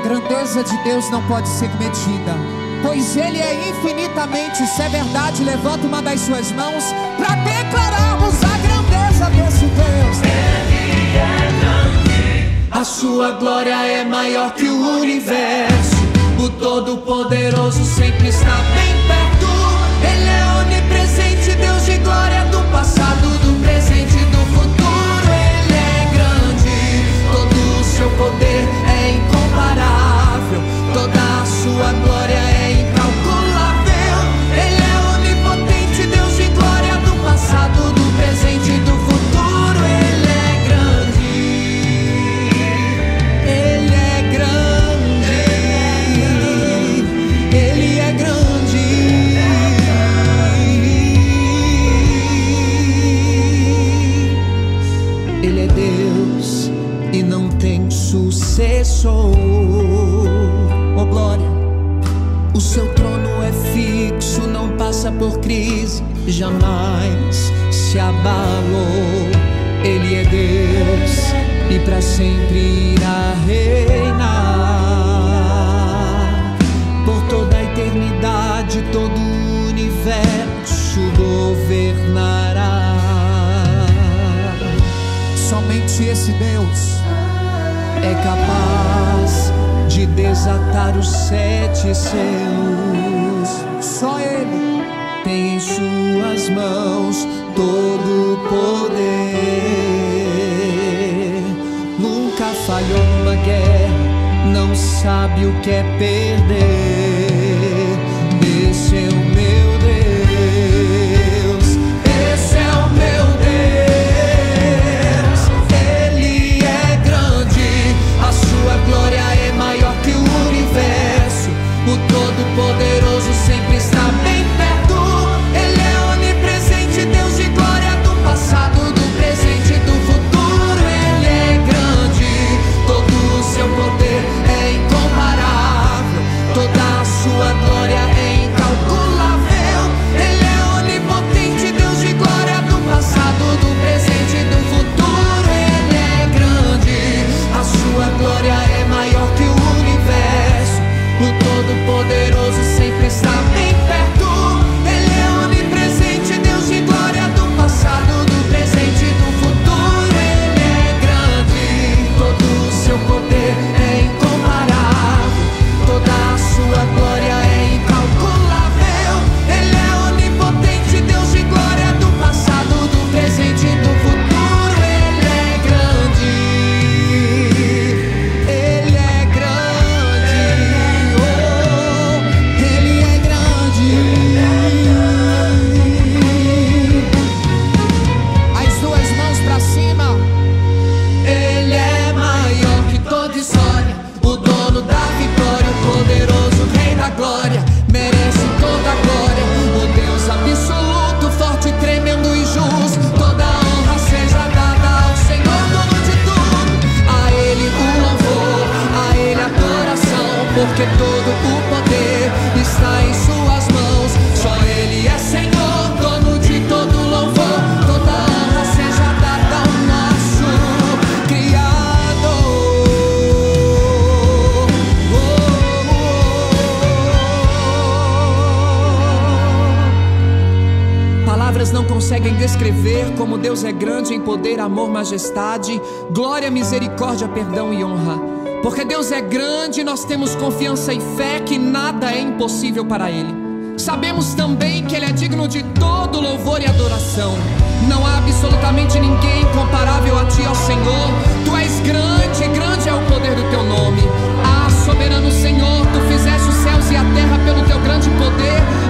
grandeza de Deus não pode ser medida, pois Ele é infinitamente. Se é verdade, levanta uma das suas mãos para declararmos a grandeza desse Deus. Ele é grande, a sua glória é maior que o universo. O Todo-Poderoso sempre está bem perto. Ele é onipresente, Deus de glória, do passado, do presente e do futuro. Ele é grande, todo o seu poder é incomparável, toda a sua glória é incalculável. Ele é onipotente, Deus de glória, do passado, do presente e do futuro. Ele é grande, Ele é grande, Ele é grande. Ele é Deus e não tem sucessor. Oh glória, o seu trono é fixo, não passa por crise, jamais se abalou. Ele é Deus e para sempre irá reinar. Por toda a eternidade, todo o universo governará. Somente esse Deus é capaz de desatar os 7 selos. Só Ele tem em suas mãos todo o poder. Nunca falhou numa guerra, não sabe o que é perder. Esse é o meu Deus, esse é o meu Deus. Ele é grande, a sua glória é maior que o universo. O Todo-Poderoso sempre está bem perto. Ele é onipresente, Deus de glória, do passado, do presente e do futuro. Ele é grande, todo o seu poder é incomparável, toda a sua glória é incalculável. Ele é onipotente, Deus de glória, do passado, do presente e do futuro. Ele é grande, a sua glória é maior que o universo. O Todo-Poderoso sempre está bem perto. Ele é onipresente, Deus de glória, do passado, do presente e do futuro. Ele é grande, todo o seu poder é incomparável, toda a sua glória é incalculável. Ele é onipotente, Deus de glória, do passado, do presente e do futuro. Ele é grande, Ele é grande, oh, Ele é grande. As suas mãos pra cima. Ele é maior que toda história, o dono da vitória, o poderoso Rei da glória, merece toda a glória. O Deus absoluto, forte, tremendo e justo, toda a honra seja dada ao Senhor, dono de tudo. A Ele o louvor, a Ele a adoração, porque todo o poder está em suas mãos. Só Ele é Senhor, dono de todo louvor, toda a honra seja dada ao nosso Criador. Palavras não conseguem descrever como Deus é grande em poder, amor, majestade, glória, misericórdia, perdão e honra. Porque Deus é grande, nós temos confiança e fé que nada é impossível para Ele. Sabemos também que Ele é digno de todo louvor e adoração. Não há absolutamente ninguém comparável a Ti, ó Senhor. Tu és grande, grande é o poder do Teu nome. Ah, soberano Senhor, Tu fizeste os céus e a terra pelo Teu grande poder.